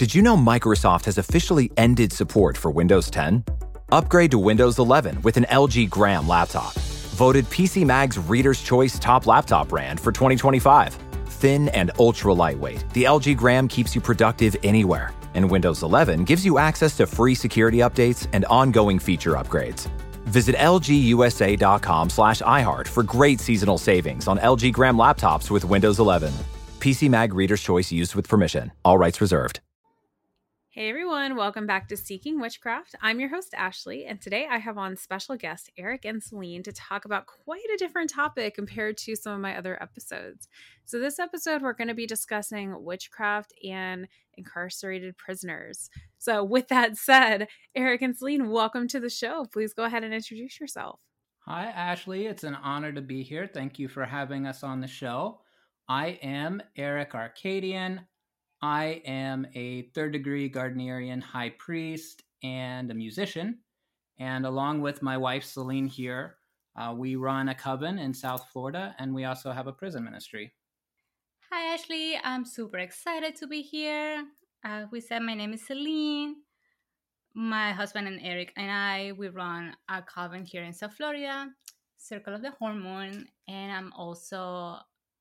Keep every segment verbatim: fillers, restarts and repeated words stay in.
Did you know Microsoft has officially ended support for Windows ten? Upgrade to Windows eleven with an L G Gram laptop. Voted P C Mag's Reader's Choice Top Laptop Brand for twenty twenty-five. Thin and ultra lightweight, the L G Gram keeps you productive anywhere. And Windows eleven gives you access to free security updates and ongoing feature upgrades. Visit lgusa.com slash iHeart for great seasonal savings on L G Gram laptops with Windows eleven. P C Mag Reader's Choice used with permission. All rights reserved. Hey everyone, welcome back to Seeking Witchcraft. I'm your host, Ashley, and today I have on special guest Eric and Celine to talk about quite a different topic compared to some of my other episodes. So this episode, we're going to be discussing witchcraft and incarcerated prisoners. So with that said, Eric and Celine, welcome to the show. Please go ahead and introduce yourself. Hi, Ashley. It's an honor to be here. Thank you for having us on the show. I am Eric Arcadian. I am a third degree Gardnerian high priest and a musician. And along with my wife, Celine, here, uh, we run a coven in South Florida, and we also have a prison ministry. Hi, Ashley. I'm super excited to be here. Uh, we said my name is Celine. My husband and Eric and I, we run a coven here in South Florida, Circle of the Hormone, and I'm also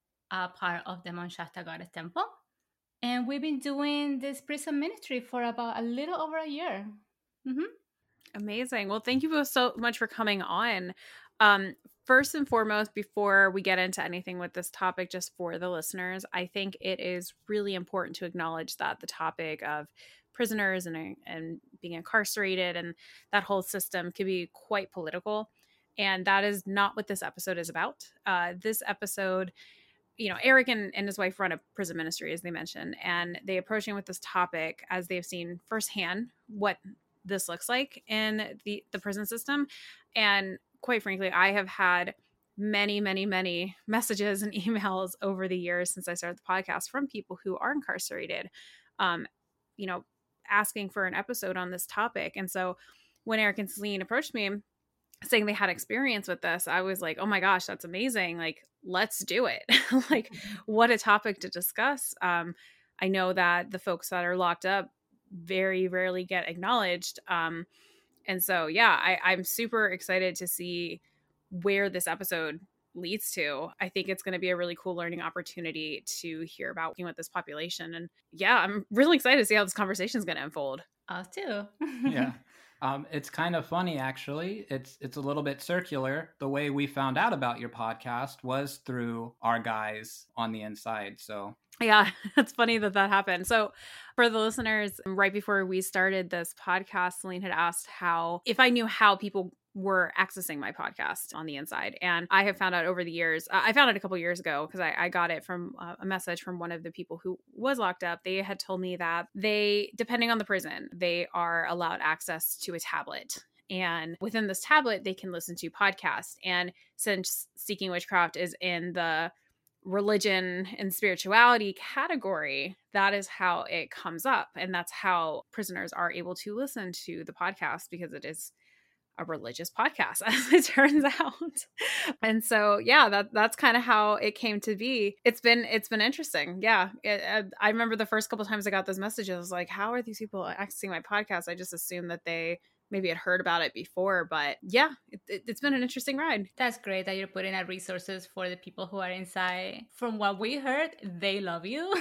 a part of the Mount Shasta Goddess Temple. And we've been doing this prison ministry for about a little over a year. Mm-hmm. Amazing. Well, thank you both so much for coming on. Um, first and foremost, before we get into anything with this topic, just for the listeners, I think it is really important to acknowledge that the topic of prisoners and, and being incarcerated and that whole system can be quite political. And that is not what this episode is about. Uh, this episode... you know, Eric and, and his wife run a prison ministry, as they mentioned, and they approach him with this topic as they've seen firsthand what this looks like in the, the prison system. And quite frankly, I have had many, many, many messages and emails over the years since I started the podcast from people who are incarcerated, um, you know, asking for an episode on this topic. And so when Eric and Celine approached me saying they had experience with this, I was like, oh my gosh, that's amazing. Like, let's do it. Like, what a topic to discuss. Um, I know that the folks that are locked up very rarely get acknowledged. Um, and so, yeah, I, I'm super excited to see where this episode leads to. I think it's going to be a really cool learning opportunity to hear about working with this population. And yeah, I'm really excited to see how this conversation is going to unfold. Us too. Yeah. Um, it's kind of funny, actually. It's it's a little bit circular. The way we found out about your podcast was through our guys on the inside. So yeah, it's funny that that happened. So for the listeners, right before we started this podcast, Celine had asked how, if I knew how people were accessing my podcast on the inside. And I have found out over the years, I found it a couple years ago because I, I got it from uh, a message from one of the people who was locked up. They had told me that they, depending on the prison, they are allowed access to a tablet. And within this tablet, they can listen to podcasts. And since Seeking Witchcraft is in the religion and spirituality category, that is how it comes up. And that's how prisoners are able to listen to the podcast, because it is a religious podcast, as it turns out. And so, yeah, that that's kind of how it came to be. It's been it's been interesting. Yeah, it, it, I remember the first couple times I got those messages, I was like, how are these people accessing my podcast? I just assumed that they maybe had heard about it before, but yeah, it, it, it's been an interesting ride. That's great that you're putting out resources for the people who are inside. From what we heard, they love you.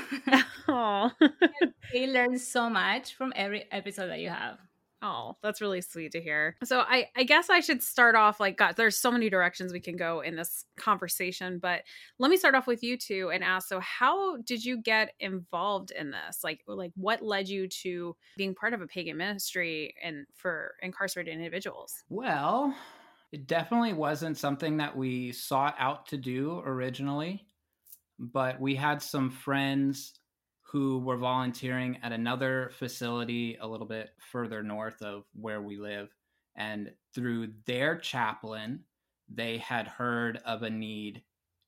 Oh, they learn so much from every episode that you have. Oh, that's really sweet to hear. So I, I guess I should start off like, God, there's so many directions we can go in this conversation, but let me start off with you two and ask, so how did you get involved in this? Like, like what led you to being part of a pagan ministry and for incarcerated individuals? Well, it definitely wasn't something that we sought out to do originally, but we had some friends who were volunteering at another facility a little bit further north of where we live. And through their chaplain, they had heard of a need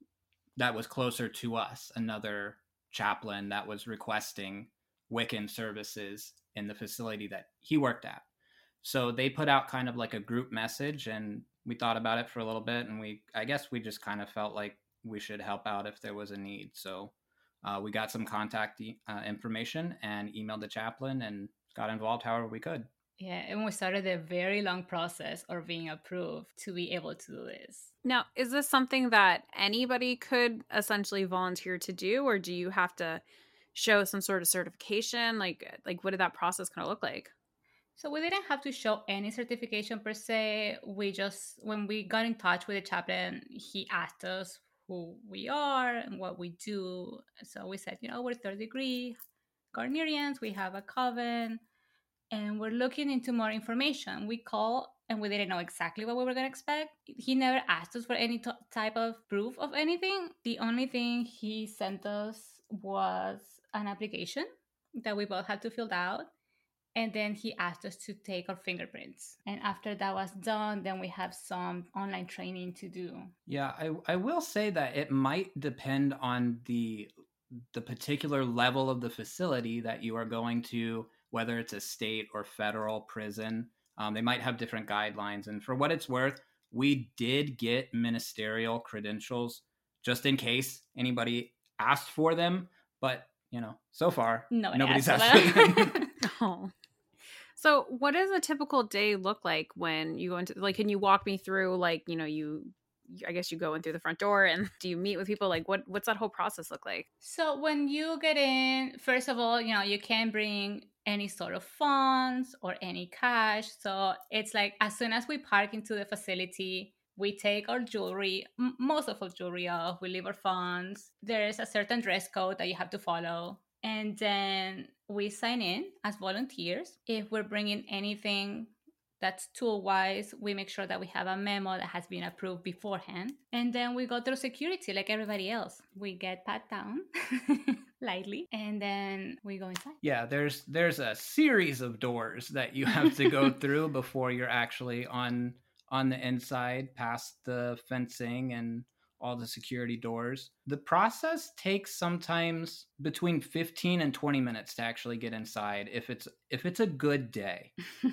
that was closer to us, another chaplain that was requesting Wiccan services in the facility that he worked at. So they put out kind of like a group message, and we thought about it for a little bit, and we, I guess we just kind of felt like we should help out if there was a need. So uh, we got some contact e- uh, information and emailed the chaplain and got involved however we could. Yeah, and we started a very long process of being approved to be able to do this. Now, is this something that anybody could essentially volunteer to do, or do you have to show some sort of certification? Like, like what did that process kind of look like? So we didn't have to show any certification per se. We just, when we got in touch with the chaplain, he asked us who we are and what we do. So we said, you know, we're third degree Gardnerians, we have a coven, and we're looking into more information. We called and we didn't know exactly what we were going to expect. He never asked us for any t- type of proof of anything. The only thing he sent us was an application that we both had to fill out. And then he asked us to take our fingerprints. And after that was done, then we have some online training to do. Yeah, I, I will say that it might depend on the the particular level of the facility that you are going to, whether it's a state or federal prison. Um, they might have different guidelines. And for what it's worth, we did get ministerial credentials just in case anybody asked for them. But, you know, so far, Nobody nobody's asked asked for for them. Oh. So what does a typical day look like when you go into, like, can you walk me through, like, you know, you, I guess you go in through the front door and do you meet with people? Like, what, what's that whole process look like? So when you get in, first of all, you know, you can't bring any sort of funds or any cash. So it's like, as soon as we park into the facility, we take our jewelry, m- most of our jewelry off, we leave our funds. There's a certain dress code that you have to follow. And then we sign in as volunteers. If we're bringing anything that's tool-wise, we make sure that we have a memo that has been approved beforehand. And then we go through security like everybody else. We get pat down lightly, and then we go inside. Yeah, there's there's a series of doors that you have to go through before you're actually on on the inside, past the fencing and all the security doors. The process takes sometimes between fifteen and twenty minutes to actually get inside if it's if it's a good day,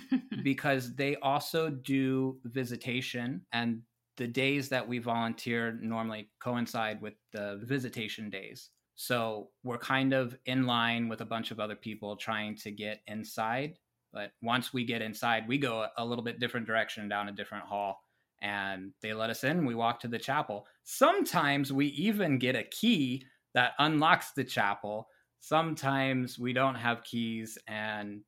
because they also do visitation, and the days that we volunteer normally coincide with the visitation days. So we're kind of in line with a bunch of other people trying to get inside. But once we get inside, we go a little bit different direction down a different hall. And they let us in. We walk to the chapel. Sometimes we even get a key that unlocks the chapel. Sometimes we don't have keys and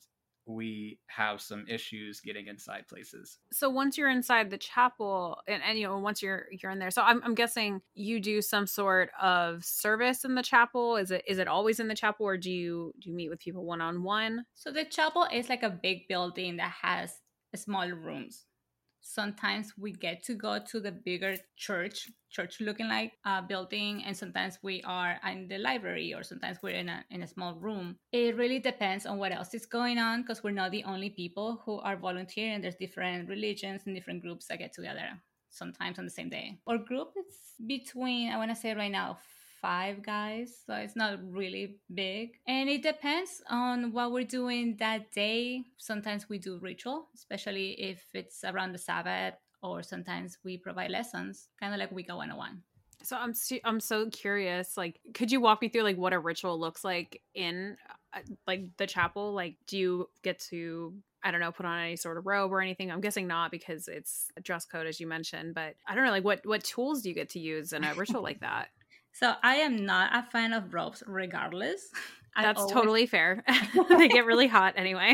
we have some issues getting inside places. So once you're inside the chapel and, and you know, once you're you're in there, so I'm I'm guessing you do some sort of service in the chapel. Is it is it always in the chapel, or do you do you meet with people one on one? So the chapel is like a big building that has small rooms. Sometimes we get to go to the bigger church, church looking like a building, and sometimes we are in the library, or sometimes we're in a in a small room. It really depends on what else is going on, because we're not the only people who are volunteering. There's different religions and different groups that get together sometimes on the same day. Our group is between, I want to say right now, five guys, so it's not really big, and it depends on what we're doing that day. Sometimes we do ritual, especially if it's around the Sabbath, or sometimes we provide lessons, kind of like Wicca one oh one. So I'm su- I'm so curious, like, could you walk me through like what a ritual looks like in uh, like the chapel? Like, do you get to, I don't know, put on any sort of robe or anything? I'm guessing not, because it's a dress code, as you mentioned, but I don't know, like what what tools do you get to use in a ritual like that? So I am not a fan of robes regardless. I That's always, totally fair. They get really hot anyway.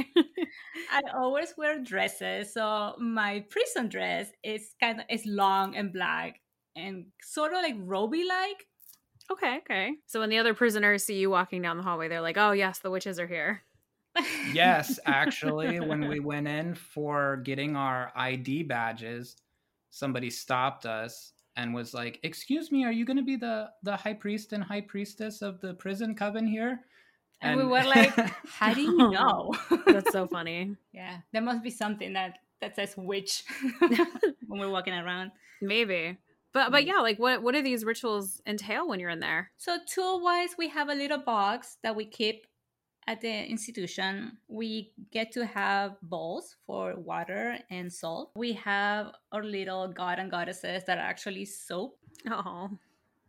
I always wear dresses. So my prison dress is kind of is long and black and sort of like roby like. Okay, okay. So when the other prisoners see you walking down the hallway, they're like, "Oh yes, the witches are here." Yes, actually, when we went in for getting our I D badges, somebody stopped us and was like, "Excuse me, are you going to be the the high priest and high priestess of the prison coven here?" And, and we were like, "How do you know?" That's so funny. Yeah, there must be something that that says witch when we're walking around. Maybe. But but yeah, like what what do these rituals entail when you're in there? So tool wise, we have a little box that we keep at the institution. We get to have bowls for water and salt. We have our little god and goddesses that are actually soap. Oh.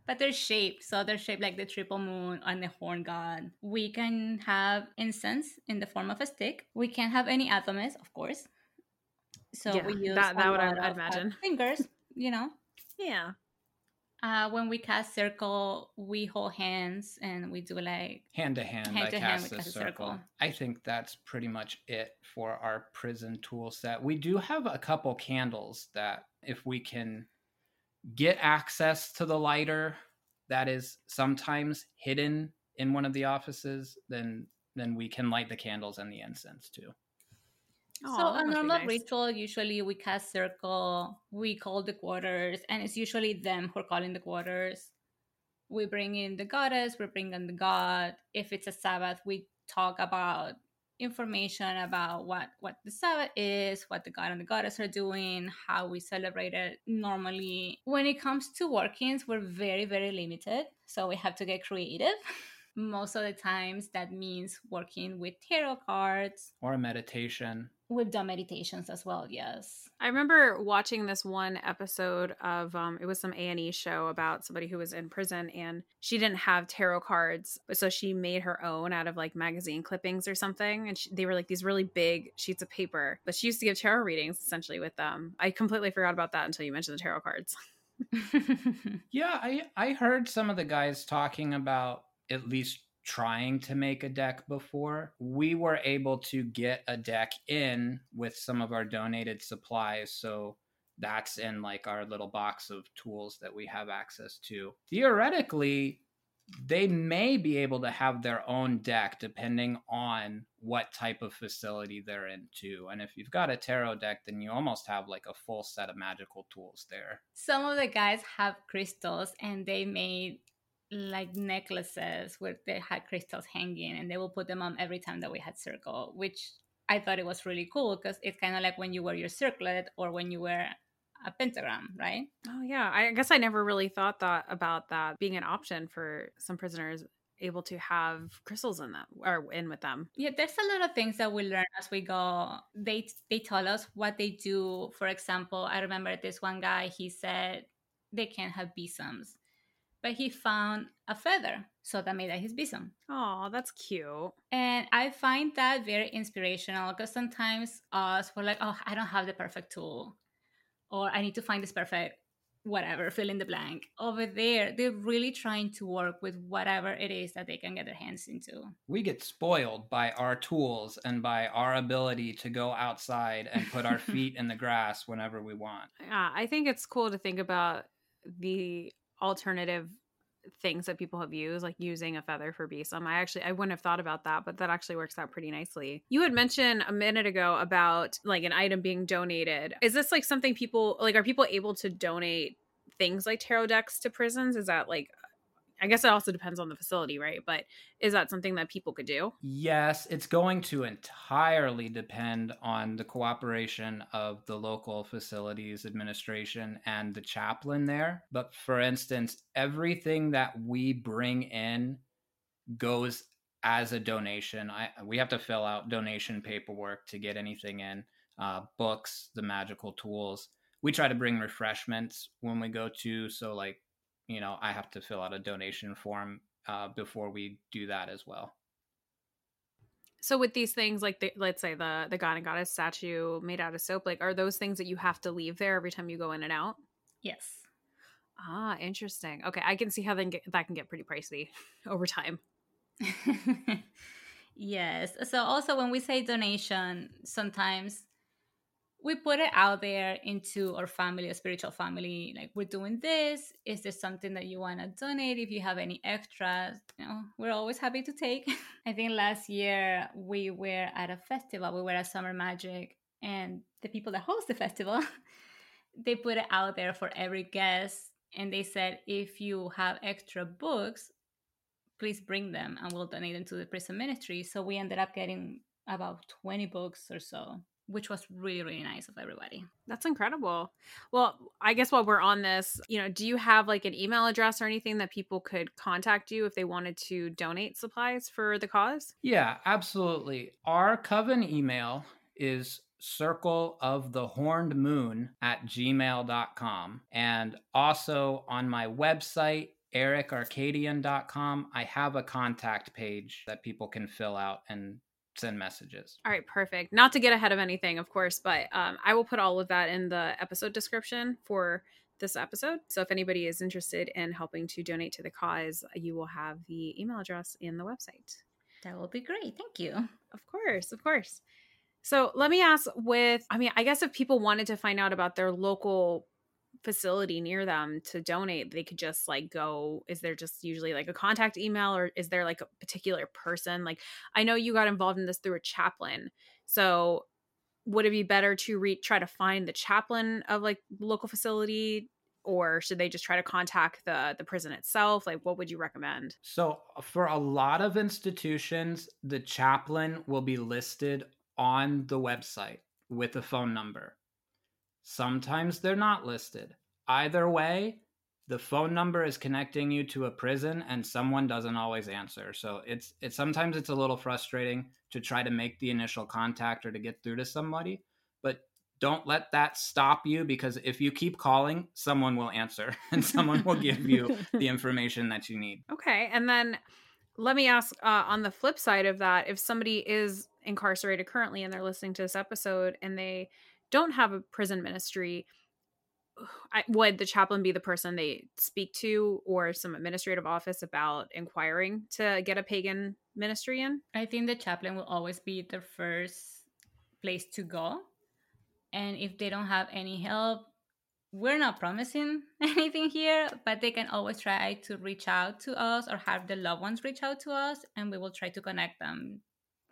but they're shaped. So they're shaped like the triple moon and the horn god. We can have incense in the form of a stick. We can't have any atoms, of course. So yeah, we use that, that a would I, lot I'd of imagine. uh, fingers, you know. Yeah. Uh, when we cast circle, we hold hands and we do like hand to hand. Hand I to cast hand, we the cast a circle. circle. I think that's pretty much it for our prison tool set. We do have a couple candles that, if we can get access to the lighter that is sometimes hidden in one of the offices, then then we can light the candles and the incense too. Oh, so that a must be normal nice. ritual, usually we cast circle, we call the quarters, and it's usually them who are calling the quarters. We bring in the goddess, we bring in the god. If it's a Sabbath, we talk about information about what, what the Sabbath is, what the god and the goddess are doing, how we celebrate it normally. When it comes to workings, we're very, very limited, so we have to get creative. Most of the times that means working with tarot cards. Or a meditation. We've done meditations as well, yes. I remember watching this one episode of, um, it was some A and E show about somebody who was in prison, and she didn't have tarot cards. So she made her own out of like magazine clippings or something. And she, they were like these really big sheets of paper. But she used to give tarot readings essentially with them. I completely forgot about that until you mentioned the tarot cards. Yeah, I, I heard some of the guys talking about at least trying to make a deck before. We were able to get a deck in with some of our donated supplies, so that's in like our little box of tools that we have access to. Theoretically, they may be able to have their own deck depending on what type of facility they're into. And if you've got a tarot deck, then you almost have like a full set of magical tools there. Some of the guys have crystals, and they made like necklaces where they had crystals hanging, and they will put them on every time that we had circle, which I thought it was really cool because it's kind of like when you wear your circlet or when you wear a pentagram, right? Oh yeah, I guess I never really thought that about that being an option for some prisoners able to have crystals in them or in with them. Yeah, there's a lot of things that we learn as we go. They they tell us what they do. For example, I remember this one guy, he said they can't have besoms, but he found a feather, so that made that his besom. Oh, that's cute. And I find that very inspirational because sometimes us, we're like, oh, I don't have the perfect tool, or I need to find this perfect whatever, fill in the blank. Over there, they're really trying to work with whatever it is that they can get their hands into. We get spoiled by our tools and by our ability to go outside and put our feet in the grass whenever we want. Yeah, I think it's cool to think about the alternative things that people have used, like using a feather for besom. I actually I wouldn't have thought about that, but that actually works out pretty nicely. You had mentioned a minute ago about like an item being donated. Is this like something people like, are people able to donate things like tarot decks to prisons? Is that like, I guess it also depends on the facility, right? But is that something that people could do? Yes, it's going to entirely depend on the cooperation of the local facilities administration and the chaplain there. But for instance, everything that we bring in goes as a donation. I, we have to fill out donation paperwork to get anything in, uh, books, the magical tools. We try to bring refreshments when we go to, so like, you know, I have to fill out a donation form uh, before we do that as well. So with these things, like the, let's say the the god and goddess statue made out of soap, like are those things that you have to leave there every time you go in and out? Yes. Ah, interesting. Okay, I can see how then get, that can get pretty pricey over time. Yes. So also when we say donation, sometimes we put it out there into our family, a spiritual family, like we're doing this. Is there something that you want to donate? If you have any extras, you know, we're always happy to take. I think last year we were at a festival, we were at Summer Magic, and the people that host the festival, they put it out there for every guest. And they said, if you have extra books, please bring them and we'll donate them to the prison ministry. So we ended up getting about twenty books or so, which was really, really nice of everybody. That's incredible. Well, I guess while we're on this, you know, do you have like an email address or anything that people could contact you if they wanted to donate supplies for the cause? Yeah, absolutely. Our coven email is circle of the horned moon at gmail dot com. And also on my website, eric arcadian dot com, I have a contact page that people can fill out and send messages. All right, perfect. Not to get ahead of anything, of course, but um, I will put all of that in the episode description for this episode. So if anybody is interested in helping to donate to the cause, you will have the email address in the website. That will be great. Thank you. Of course, of course. So let me ask with, I mean, I guess if people wanted to find out about their local facility near them to donate, they could just like go, is there just usually like a contact email, or is there like a particular person? Like, I know you got involved in this through a chaplain. So would it be better to re- try to find the chaplain of like local facility, or should they just try to contact the the prison itself? Like, what would you recommend? So for a lot of institutions, the chaplain will be listed on the website with a phone number. Sometimes they're not listed. Either way, the phone number is connecting you to a prison and someone doesn't always answer. So it's it's sometimes it's a little frustrating to try to make the initial contact or to get through to somebody, but don't let that stop you, because if you keep calling, someone will answer and someone will give you the information that you need. Okay. And then let me ask uh, on the flip side of that, if somebody is incarcerated currently and they're listening to this episode and they don't have a prison ministry, I, would the chaplain be the person they speak to, or some administrative office about inquiring to get a pagan ministry in? I think the chaplain will always be the first place to go. And if they don't have any help, we're not promising anything here, but they can always try to reach out to us or have the loved ones reach out to us, and we will try to connect them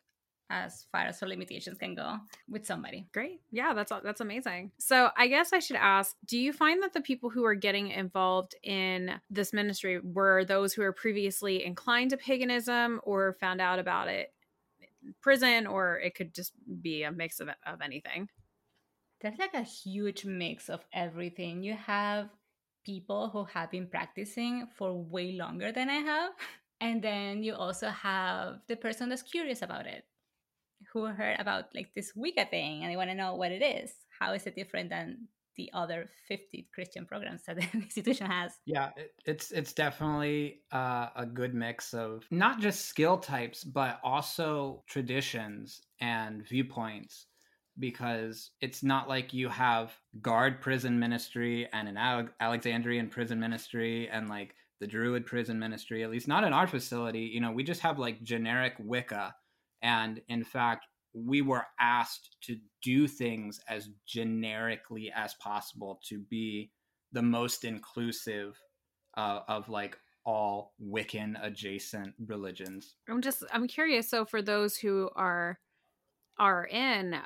as far as our limitations can go with somebody. Great. Yeah, that's that's amazing. So I guess I should ask, do you find that the people who are getting involved in this ministry were those who were previously inclined to paganism or found out about it in prison, or it could just be a mix of, of anything? There's like a huge mix of everything. You have people who have been practicing for way longer than I have. And then you also have the person that's curious about it, who heard about like this Wicca thing and they want to know what it is. How is it different than the other fifty Christian programs that the institution has? Yeah, it, it's it's definitely uh, a good mix of not just skill types, but also traditions and viewpoints. Because it's not like you have guard prison ministry and an Ale- Alexandrian prison ministry and like the Druid prison ministry, at least not in our facility. You know, we just have like generic Wicca. And in fact, we were asked to do things as generically as possible to be the most inclusive uh, of like all Wiccan adjacent religions. I'm just, I'm curious. So for those who are, are in,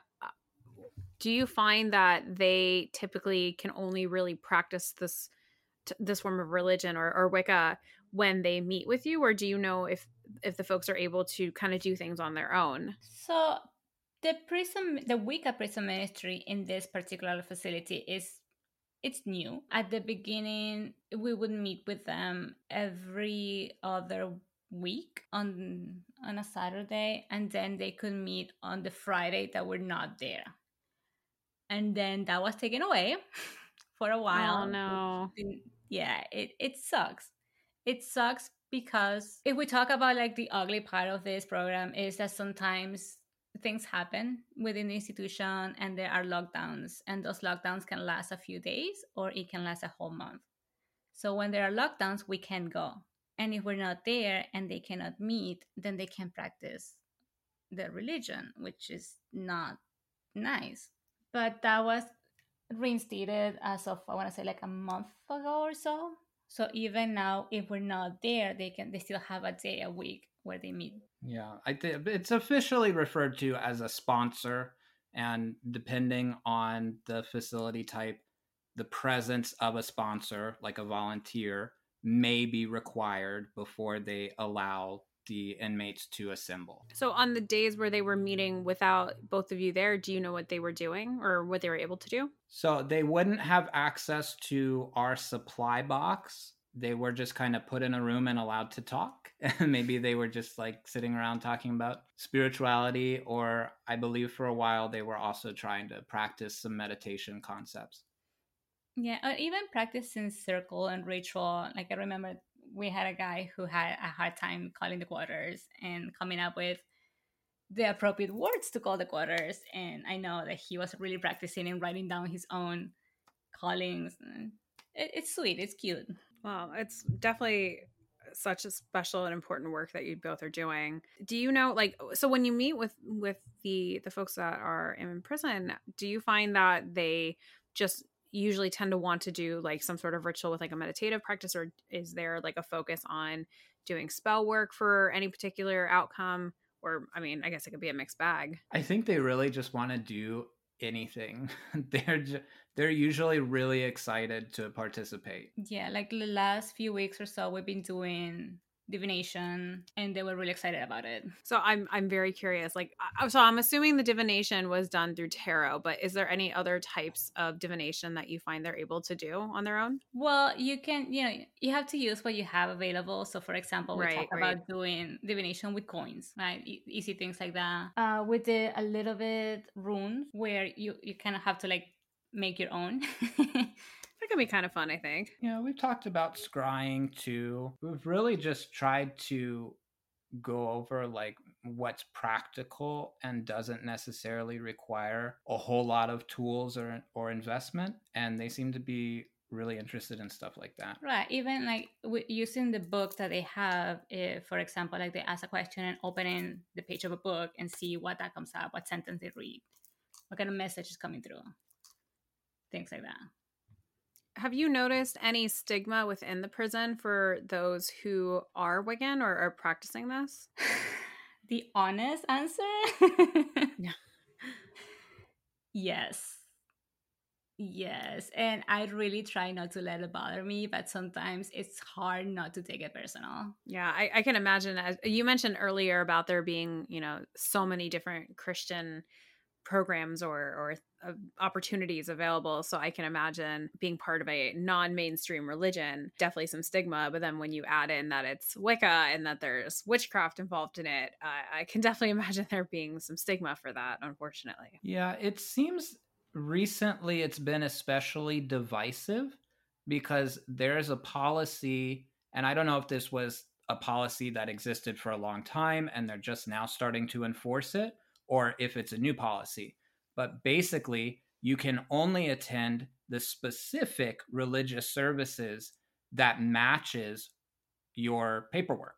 do you find that they typically can only really practice this t- this form of religion or, or Wicca when they meet with you, or do you know if if the folks are able to kind of do things on their own? So the prison, the Wicca prison ministry in this particular facility is it's new. At the beginning, we would meet with them every other week on on a Saturday, and then they could meet on the Friday that we're not there. And then that was taken away for a while. Oh, no. Yeah, it, it sucks. It sucks because if we talk about like the ugly part of this program is that sometimes things happen within the institution and there are lockdowns, and those lockdowns can last a few days or it can last a whole month. So when there are lockdowns, we can't go. And if we're not there and they cannot meet, then they can practice their religion, which is not nice. But that was reinstated as of, I want to say, like a month ago or so. So even now, if we're not there, they can they still have a day a week where they meet. Yeah, I think it's officially referred to as a sponsor, and depending on the facility type, the presence of a sponsor, like a volunteer, may be required before they allow the inmates to assemble. So on the days where they were meeting without both of you there, do you know what they were doing or what they were able to do? So they wouldn't have access to our supply box. They were just kind of put in a room and allowed to talk. Maybe they were just like sitting around talking about spirituality, or I believe for a while they were also trying to practice some meditation concepts. Yeah, or even practicing circle and ritual. Like I remember we had a guy who had a hard time calling the quarters and coming up with the appropriate words to call the quarters. And I know that he was really practicing and writing down his own callings. It, it's sweet. It's cute. Well, it's definitely such a special and important work that you both are doing. Do you know, like, so when you meet with with the the folks that are in prison, do you find that they just usually tend to want to do like some sort of ritual with like a meditative practice, or is there like a focus on doing spell work for any particular outcome? Or, I mean, I guess it could be a mixed bag. I think they really just want to do anything. they're ju- they're usually really excited to participate. Yeah, like the last few weeks or so, we've been doing divination, and they were really excited about it. So I'm I'm very curious. Like, so I'm assuming the divination was done through tarot, but is there any other types of divination that you find they're able to do on their own? Well, you can, you know, you have to use what you have available. So, for example, we Right, talk right. about doing divination with coins, right? E- easy things like that. Uh, we did a little bit runes where you you kind of have to like make your own. That could be kind of fun, I think. Yeah, we've talked about scrying too. We've really just tried to go over like what's practical and doesn't necessarily require a whole lot of tools or or investment, and they seem to be really interested in stuff like that. Right. Even like w- using the books that they have, if, for example, like they ask a question and opening the page of a book and see what that comes up, what sentence they read, what kind of message is coming through, things like that. Have you noticed any stigma within the prison for those who are Wiccan or are practicing this? The honest answer? Yeah. Yes. Yes. And I really try not to let it bother me, but sometimes it's hard not to take it personal. Yeah, I, I can imagine. As you mentioned earlier about there being, you know, so many different Christian programs or or uh, opportunities available, so I can imagine being part of a non-mainstream religion, definitely some stigma. But then when you add in that it's Wicca and that there's witchcraft involved in it, uh, I can definitely imagine there being some stigma for that, unfortunately. Yeah, it seems recently it's been especially divisive because there's a policy, and I don't know if this was a policy that existed for a long time and they're just now starting to enforce it, or if it's a new policy. But basically, you can only attend the specific religious services that matches your paperwork.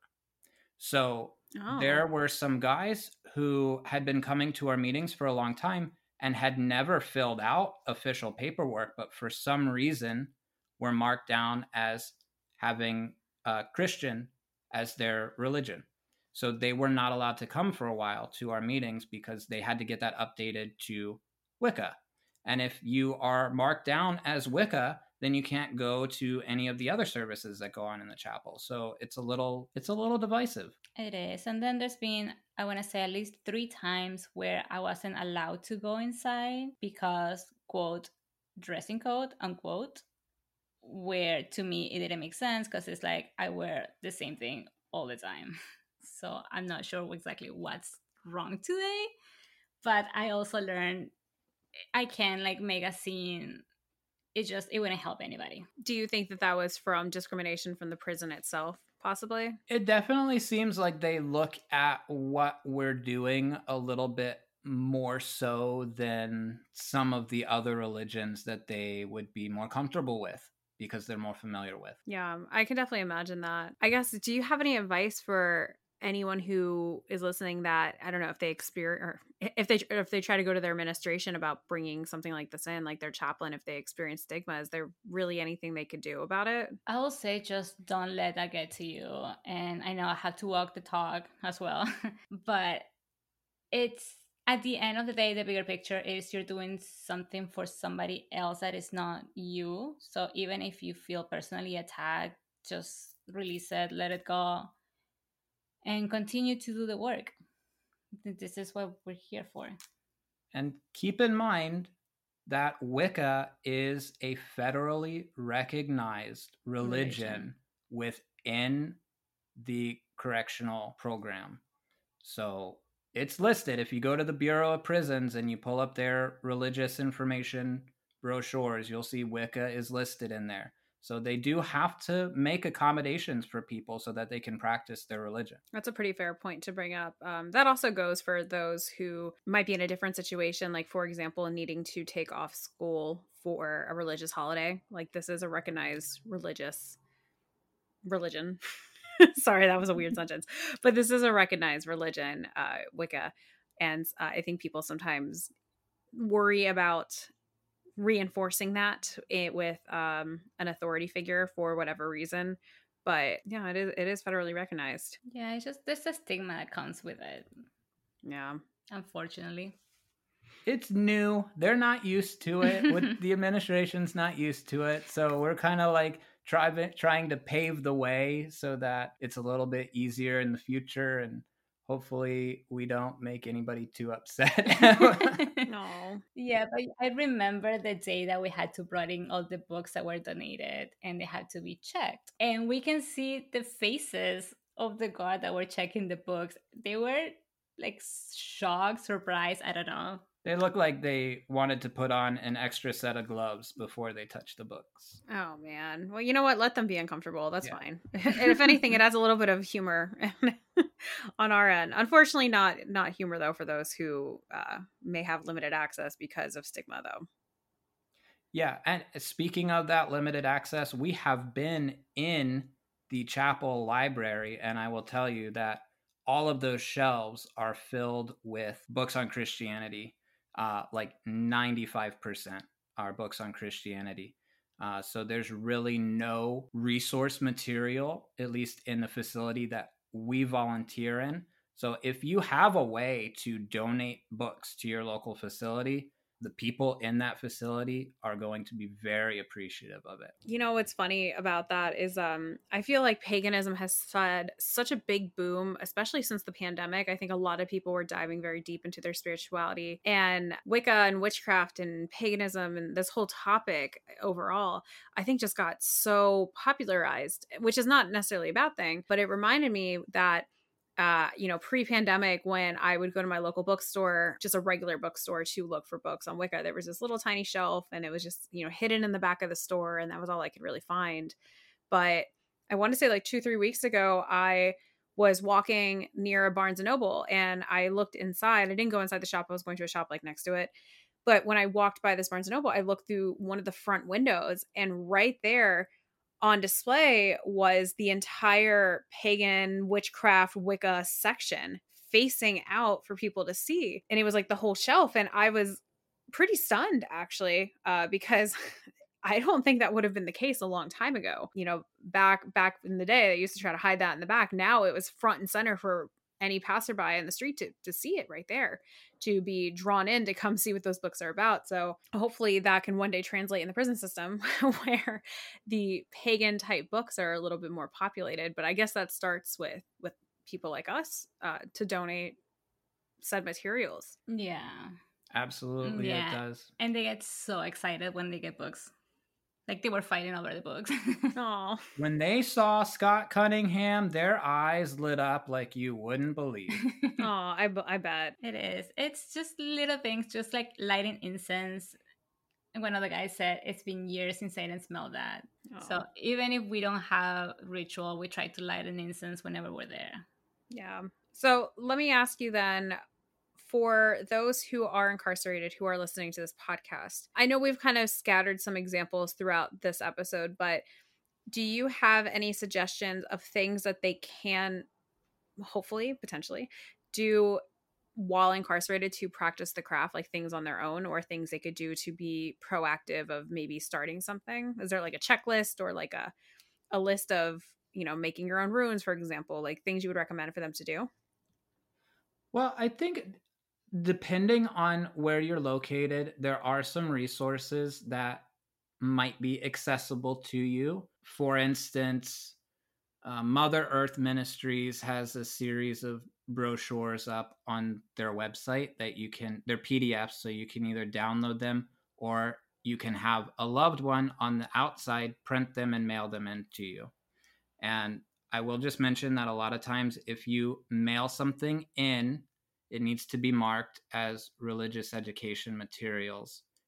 So Oh. there were some guys who had been coming to our meetings for a long time and had never filled out official paperwork, but for some reason were marked down as having uh, Christian as their religion. So they were not allowed to come for a while to our meetings because they had to get that updated to Wicca. And if you are marked down as Wicca, then you can't go to any of the other services that go on in the chapel. So it's a little it's a little divisive. It is. And then there's been, I want to say, at least three times where I wasn't allowed to go inside because, quote, dressing code, unquote, where to me it didn't make sense because it's like I wear the same thing all the time. So I'm not sure exactly what's wrong today. But I also learned I can like make a scene. It just, it wouldn't help anybody. Do you think that that was from discrimination from the prison itself, possibly? It definitely seems like they look at what we're doing a little bit more so than some of the other religions that they would be more comfortable with because they're more familiar with. Yeah, I can definitely imagine that. I guess, do you have any advice for anyone who is listening that, I don't know, if they experience or if they if they try to go to their administration about bringing something like this in, like their chaplain, if they experience stigma, is there really anything they could do about it? I will say just don't let that get to you. And I know I have to walk the talk as well, but it's at the end of the day, the bigger picture is you're doing something for somebody else that is not you. So even if you feel personally attacked, just release it, let it go, and continue to do the work. This is what we're here for. And keep in mind that Wicca is a federally recognized religion, religion. within the correctional program. So it's listed. If you go to the Bureau of Prisons and you pull up their religious information brochures, you'll see Wicca is listed in there. So they do have to make accommodations for people so that they can practice their religion. That's a pretty fair point to bring up. Um, that also goes for those who might be in a different situation, like, for example, needing to take off school for a religious holiday. Like, this is a recognized religious religion. Sorry, that was a weird sentence. But this is a recognized religion, uh, Wicca. And uh, I think people sometimes worry about reinforcing that it, with um, an authority figure for whatever reason. But yeah, it is it is federally recognized. Yeah, it's just there's a stigma that comes with it. Yeah. Unfortunately. It's new. They're not used to it. With the administration's not used to it. So we're kind of like try, trying to pave the way so that it's a little bit easier in the future. And hopefully we don't make anybody too upset. No. Yeah, but I remember the day that we had to bring in all the books that were donated and they had to be checked. And we can see the faces of the guard that were checking the books. They were like shocked, surprised, I don't know. They look like they wanted to put on an extra set of gloves before they touched the books. Oh, man. Well, you know what? Let them be uncomfortable. That's yeah. fine. And if anything, it adds a little bit of humor on our end. Unfortunately, not not humor, though, for those who uh, may have limited access because of stigma, though. Yeah. And speaking of that limited access, we have been in the chapel library, and I will tell you that all of those shelves are filled with books on Christianity. Uh, like ninety-five percent are books on Christianity. Uh, so there's really no resource material, at least in the facility that we volunteer in. So if you have a way to donate books to your local facility, the people in that facility are going to be very appreciative of it. You know, what's funny about that is um, I feel like paganism has had such a big boom, especially since the pandemic. I think a lot of people were diving very deep into their spirituality, and Wicca and witchcraft and paganism and this whole topic overall, I think just got so popularized, which is not necessarily a bad thing, but it reminded me that Uh, you know, pre-pandemic, when I would go to my local bookstore, just a regular bookstore, to look for books on Wicca, there was this little tiny shelf and it was just, you know, hidden in the back of the store. And that was all I could really find. But I want to say like two, three weeks ago, I was walking near a Barnes and Noble and I looked inside. I didn't go inside the shop. I was going to a shop like next to it. But when I walked by this Barnes and Noble, I looked through one of the front windows, and right there on display was the entire pagan, witchcraft, Wicca section facing out for people to see. And it was like the whole shelf. And I was pretty stunned, actually, uh, because I don't think that would have been the case a long time ago. You know, back back in the day, they used to try to hide that in the back. Now it was front and center for any passerby in the street to, to see it right there, to be drawn in to come see what those books are about. So hopefully that can one day translate in the prison system where the pagan type books are a little bit more populated. But I guess that starts with, with people like us uh, to donate said materials. Yeah. Absolutely, yeah. It does. And they get so excited when they get books. Like they were fighting over the books. Aww. When they saw Scott Cunningham, their eyes lit up like you wouldn't believe. Oh, I, I bet. It is. It's just little things, just like lighting incense. And one of the guys said, it's been years since I didn't smell that. Aww. So even if we don't have ritual, we try to light an incense whenever we're there. Yeah. So let me ask you then, for those who are incarcerated, who are listening to this podcast, I know we've kind of scattered some examples throughout this episode, but do you have any suggestions of things that they can, hopefully, potentially, do while incarcerated to practice the craft, like things on their own, or things they could do to be proactive of maybe starting something? Is there like a checklist or like a, a list of, you know, making your own runes, for example, like things you would recommend for them to do? Well, I think depending on where you're located, there are some resources that might be accessible to you. For instance, uh, Mother Earth Ministries has a series of brochures up on their website that you can, they're P D Fs, so you can either download them or you can have a loved one on the outside print them and mail them in to you. And I will just mention that a lot of times if you mail something in, it needs to be marked as religious education materials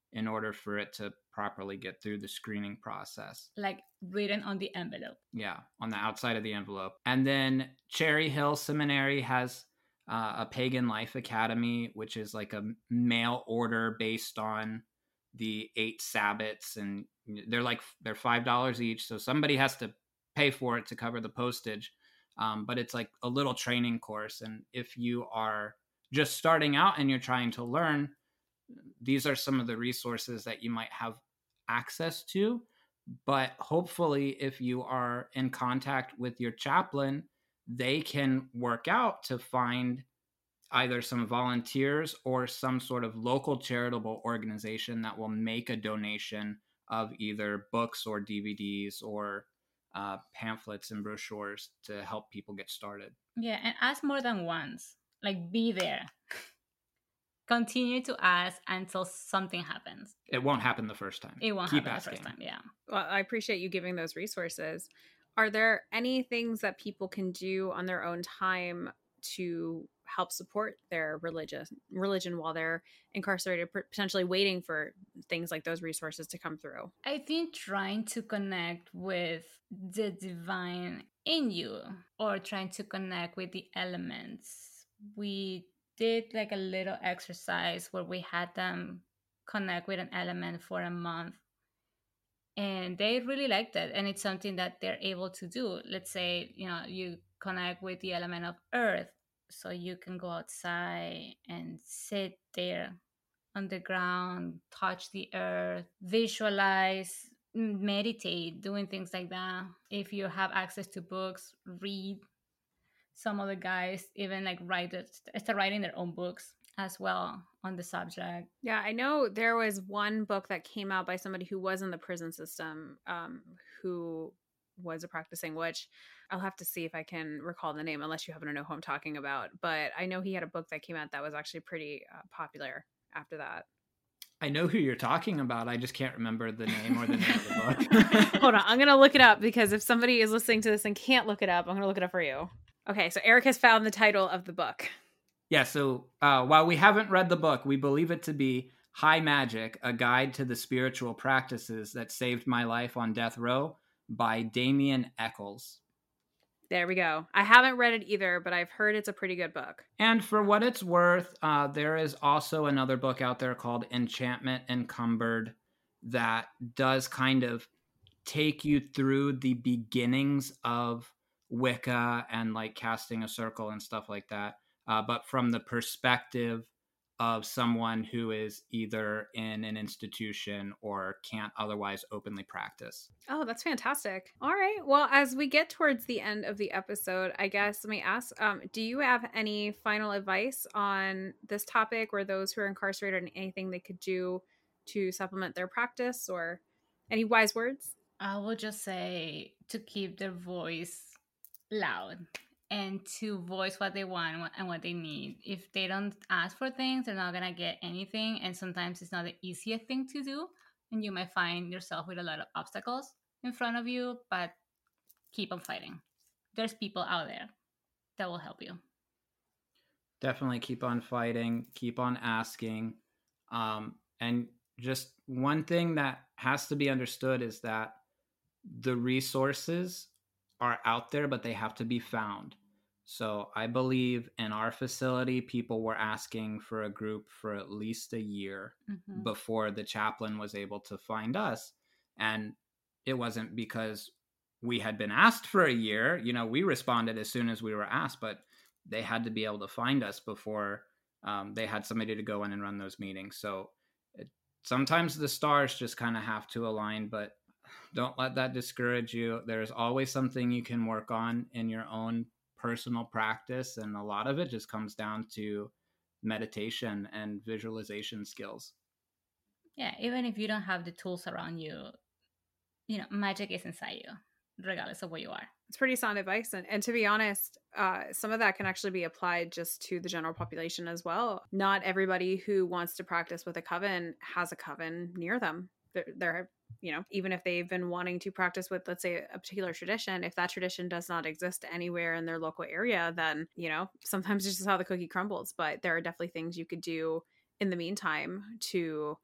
in order for it to properly get through the screening process. Like written on the envelope. Yeah, on the outside of the envelope. And then Cherry Hill Seminary has uh, a Pagan Life Academy, which is like a mail order based on the eight Sabbats, and they're like they're five dollars each, so somebody has to pay for it to cover the postage. Um, but it's like a little training course, and if you are just starting out and you're trying to learn, these are some of the resources that you might have access to. But hopefully, if you are in contact with your chaplain, they can work out to find either some volunteers or some sort of local charitable organization that will make a donation of either books or D V Ds or uh, pamphlets and brochures to help people get started. Yeah, and ask more than once. Like, be there. Continue to ask until something happens. It won't happen the first time. It won't Keep happen asking. the first time, yeah. Well, I appreciate you giving those resources. Are there any things that people can do on their own time to help support their religious religion while they're incarcerated, potentially waiting for things like those resources to come through? I think trying to connect with the divine in you, or trying to connect with the elements. We did like a little exercise where we had them connect with an element for a month, and they really liked it, and it's something that they're able to do. Let's say, you know, you connect with the element of earth, so you can go outside and sit there on the ground, touch the earth, visualize, meditate, doing things like that. If you have access to books, read. Some of the guys even like write it, start writing their own books as well on the subject. Yeah, I know there was one book that came out by somebody who was in the prison system, um, who was a practicing witch. I'll have to see if I can recall the name, unless you happen to know who I'm talking about. But I know he had a book that came out that was actually pretty uh, popular after that. I know who you're talking about. I just can't remember the name or the name of the book. Hold on. I'm going to look it up, because if somebody is listening to this and can't look it up, I'm going to look it up for you. Okay, so Eric has found the title of the book. Yeah, so uh, while we haven't read the book, we believe it to be High Magic, A Guide to the Spiritual Practices That Saved My Life on Death Row by Damien Eccles. There we go. I haven't read it either, but I've heard it's a pretty good book. And for what it's worth, uh, there is also another book out there called Enchantment Encumbered that does kind of take you through the beginnings of Wicca and like casting a circle and stuff like that. Uh, but from the perspective of someone who is either in an institution or can't otherwise openly practice. Oh, that's fantastic. All right. Well, as we get towards the end of the episode, I guess let me ask, um, do you have any final advice on this topic, or those who are incarcerated, and anything they could do to supplement their practice, or any wise words? I will just say to keep their voice loud and to voice what they want and what they need. If they don't ask for things, they're not going to get anything. And sometimes it's not the easiest thing to do. And you might find yourself with a lot of obstacles in front of you, but keep on fighting. There's people out there that will help you. Definitely keep on fighting, keep on asking. Um, and just one thing that has to be understood is that the resources are out there, but they have to be found. So I believe in our facility, people were asking for a group for at least a year mm-hmm. before the chaplain was able to find us. And it wasn't because we had been asked for a year. You know, we responded as soon as we were asked, but they had to be able to find us before um, they had somebody to go in and run those meetings. So it, sometimes the stars just kind of have to align, but don't let that discourage you. There's always something you can work on in your own personal practice. And a lot of it just comes down to meditation and visualization skills. Yeah, even if you don't have the tools around you, you know, magic is inside you, regardless of where you are. It's pretty sound advice. And, and to be honest, uh, some of that can actually be applied just to the general population as well. Not everybody who wants to practice with a coven has a coven near them. They're, they're you know, even if they've been wanting to practice with, let's say, a particular tradition, if that tradition does not exist anywhere in their local area, then, you know, sometimes it's just how the cookie crumbles. But there are definitely things you could do in the meantime to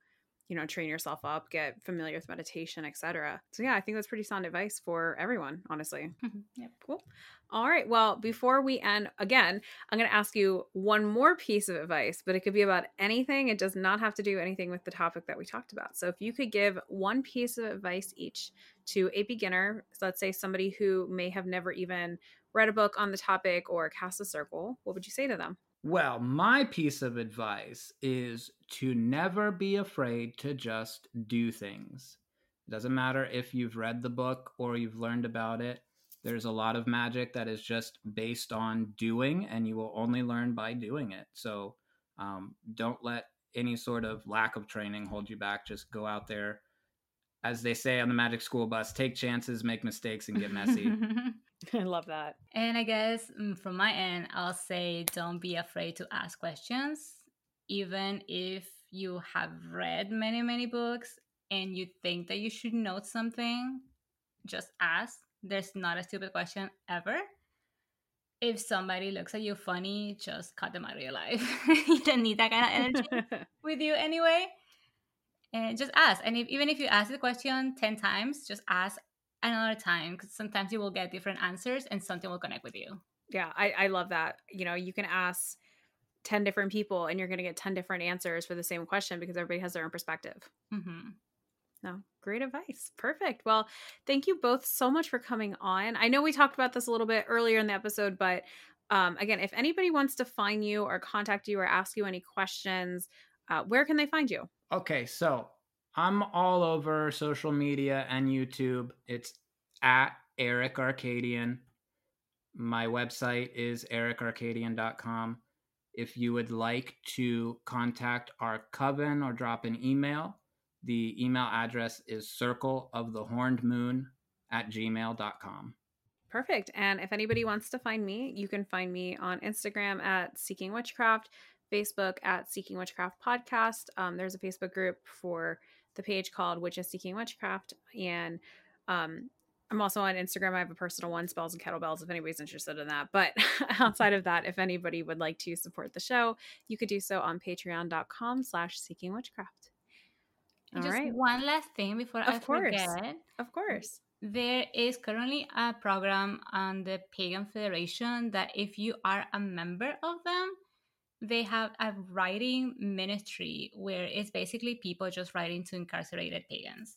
you know, train yourself up, get familiar with meditation, et cetera. So yeah, I think that's pretty sound advice for everyone, honestly. Mm-hmm. Yep. Cool. All right. Well, before we end, again, I'm going to ask you one more piece of advice, but it could be about anything. It does not have to do anything with the topic that we talked about. So if you could give one piece of advice each to a beginner, so let's say somebody who may have never even read a book on the topic or cast a circle, what would you say to them? Well, my piece of advice is to never be afraid to just do things. It doesn't matter if you've read the book or you've learned about it. There's a lot of magic that is just based on doing, and you will only learn by doing it. So um, don't let any sort of lack of training hold you back. Just go out there. As they say on the Magic School Bus, take chances, make mistakes, and get messy. I love that. And I guess from my end, I'll say don't be afraid to ask questions. Even if you have read many, many books and you think that you should know something, just ask. There's not a stupid question ever. If somebody looks at you funny, just cut them out of your life. You don't need that kind of energy with you anyway. And just ask. And if, even if you ask the question ten times, just ask another time, because sometimes you will get different answers and something will connect with you. Yeah, I, I love that. You know, you can ask ten different people and you're going to get ten different answers for the same question because everybody has their own perspective. Mm-hmm. No, great advice. Perfect. Well, thank you both so much for coming on. I know we talked about this a little bit earlier in the episode, but um, again, if anybody wants to find you or contact you or ask you any questions, uh, where can they find you? Okay, so I'm all over social media and YouTube. It's at Eric Arkadian. My website is eric arkadian dot com. If you would like to contact our coven or drop an email, the email address is circle of the horned moon at gmail dot com. Perfect. And if anybody wants to find me, you can find me on Instagram at Seeking Witchcraft, Facebook at Seeking Witchcraft Podcast. Um, there's a Facebook group for the page called Witches Seeking Witchcraft. And um, I'm also on Instagram. I have a personal one, Spells and Kettlebells, if anybody's interested in that. But outside of that, if anybody would like to support the show, you could do so on patreon.com slash seeking witchcraft. All Just right. one last thing before Of I course. forget. Of course. There is currently a program on the Pagan Federation that if you are a member of them, they have a writing ministry where it's basically people just writing to incarcerated pagans.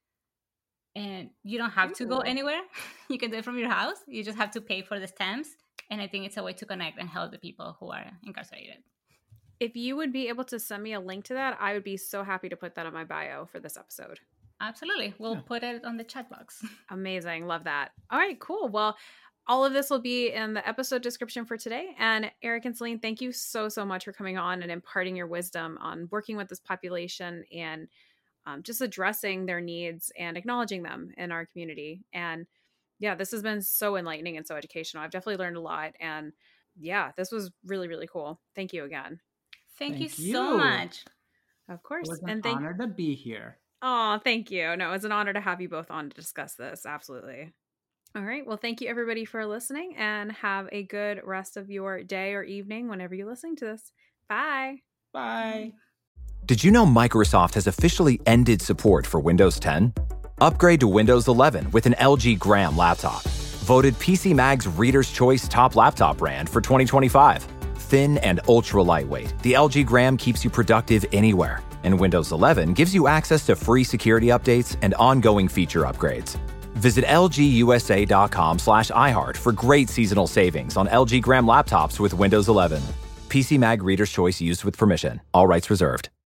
And you don't have Ooh. to go anywhere. You can do it from your house. You just have to pay for the stamps. And I think it's a way to connect and help the people who are incarcerated. If you would be able to send me a link to that, I would be so happy to put that on my bio for this episode. Absolutely. We'll Yeah. put it on the chat box. Amazing. Love that. All right, cool. Well, all of this will be in the episode description for today. And Eric and Celine, thank you so, so much for coming on and imparting your wisdom on working with this population and um, just addressing their needs and acknowledging them in our community. And yeah, this has been so enlightening and so educational. I've definitely learned a lot. And yeah, this was really, really cool. Thank you again. Thank, Thank you so you. much. Of course. It was an and thank honor to be here. Oh, thank you. No, it's an honor to have you both on to discuss this. Absolutely. All right. Well, thank you everybody for listening and have a good rest of your day or evening whenever you're listening to this. Bye. Bye. Did you know Microsoft has officially ended support for Windows ten? Upgrade to Windows eleven with an L G Gram laptop. Voted P C Mag's Reader's Choice Top Laptop Brand for twenty twenty-five. Thin and ultra lightweight, the L G Gram keeps you productive anywhere. And Windows eleven gives you access to free security updates and ongoing feature upgrades. Visit lgusa.com slash iHeart for great seasonal savings on L G Gram laptops with Windows eleven. P C Mag Reader's Choice used with permission. All rights reserved.